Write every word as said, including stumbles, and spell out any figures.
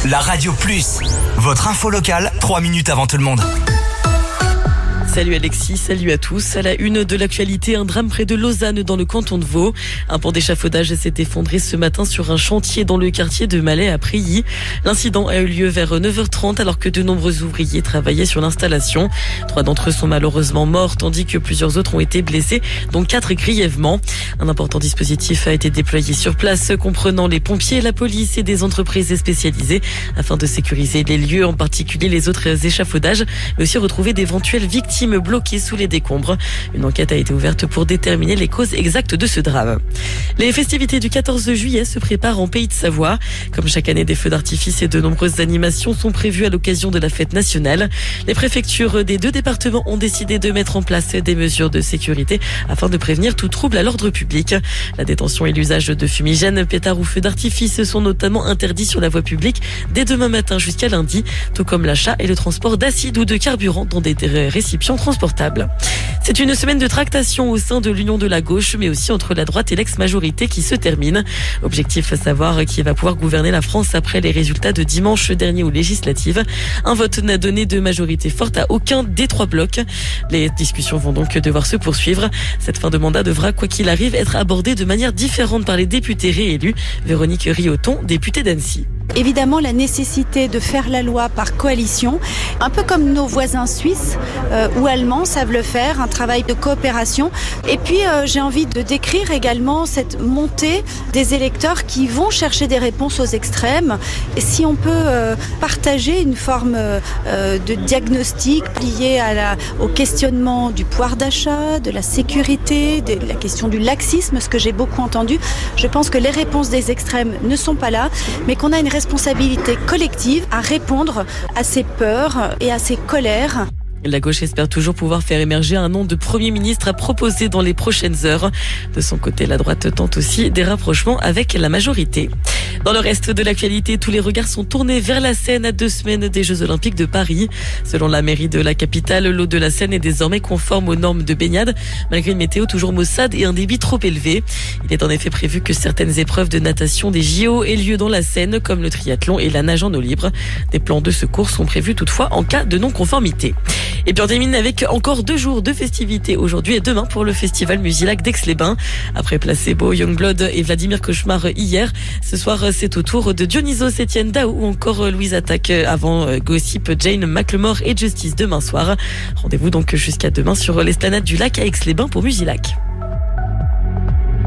la Radio Plus. Votre info locale, trois minutes avant tout le monde. Salut Alexis, salut à tous. À la une de l'actualité, un drame près de Lausanne dans le canton de Vaud. Un pont d'échafaudage s'est effondré ce matin sur un chantier dans le quartier de Malais à Prilly. L'incident a eu lieu vers neuf heures trente alors que de nombreux ouvriers travaillaient sur l'installation. Trois d'entre eux sont malheureusement morts tandis que plusieurs autres ont été blessés, dont quatre grièvement. Un important dispositif a été déployé sur place comprenant les pompiers, la police et des entreprises spécialisées afin de sécuriser les lieux, en particulier les autres échafaudages, mais aussi retrouver d'éventuelles victimes bloquées sous les décombres. Une enquête a été ouverte pour déterminer les causes exactes de ce drame. Les festivités du quatorze juillet se préparent en Pays de Savoie. Comme chaque année, des feux d'artifice et de nombreuses animations sont prévues à l'occasion de la fête nationale. Les préfectures des deux départements ont décidé de mettre en place des mesures de sécurité afin de prévenir tout trouble à l'ordre public. La détention et l'usage de fumigènes, pétards ou feux d'artifice sont notamment interdits sur la voie publique dès demain matin jusqu'à lundi, tout comme l'achat et le transport d'acide ou de carburant dans des récipients transportables. C'est une semaine de tractation au sein de l'Union de la gauche, mais aussi entre la droite et l'ex-majorité qui se termine. Objectif, savoir qui va pouvoir gouverner la France après les résultats de dimanche dernier aux législatives. Un vote n'a donné de majorité forte à aucun des trois blocs. Les discussions vont donc devoir se poursuivre. Cette fin de mandat devra, quoi qu'il arrive, être abordée de manière différente par les députés réélus. Véronique Rioton, députée d'Annecy. Évidemment, la nécessité de faire la loi par coalition, un peu comme nos voisins suisses euh, ou allemands savent le faire, un travail de coopération. Et puis, euh, j'ai envie de décrire également cette montée des électeurs qui vont chercher des réponses aux extrêmes. Et si on peut euh, partager une forme euh, de diagnostic lié à la, au questionnement du pouvoir d'achat, de la sécurité, de la question du laxisme, ce que j'ai beaucoup entendu, je pense que les réponses des extrêmes ne sont pas là, mais qu'on a une responsabilité collective à répondre à ces peurs et à ces colères. La gauche espère toujours pouvoir faire émerger un nom de Premier ministre à proposer dans les prochaines heures. De son côté, la droite tente aussi des rapprochements avec la majorité. Dans le reste de l'actualité, tous les regards sont tournés vers la Seine à deux semaines des Jeux Olympiques de Paris. Selon la mairie de la capitale, l'eau de la Seine est désormais conforme aux normes de baignade, malgré une météo toujours maussade et un débit trop élevé. Il est en effet prévu que certaines épreuves de natation des J O aient lieu dans la Seine, comme le triathlon et la nage en eau libre. Des plans de secours sont prévus toutefois en cas de non-conformité. Et puis on termine avec encore deux jours de festivités aujourd'hui et demain pour le festival Musilac d'Aix-les-Bains. Après Placebo, Youngblood et Vladimir Cauchemar hier, ce soir c'est au tour de Dionysos, Etienne Daou ou encore Louise Attaque avant Gossip, Jane McLemore et Justice demain soir. Rendez-vous donc jusqu'à demain sur l'esplanade du lac à Aix-les-Bains pour Musilac.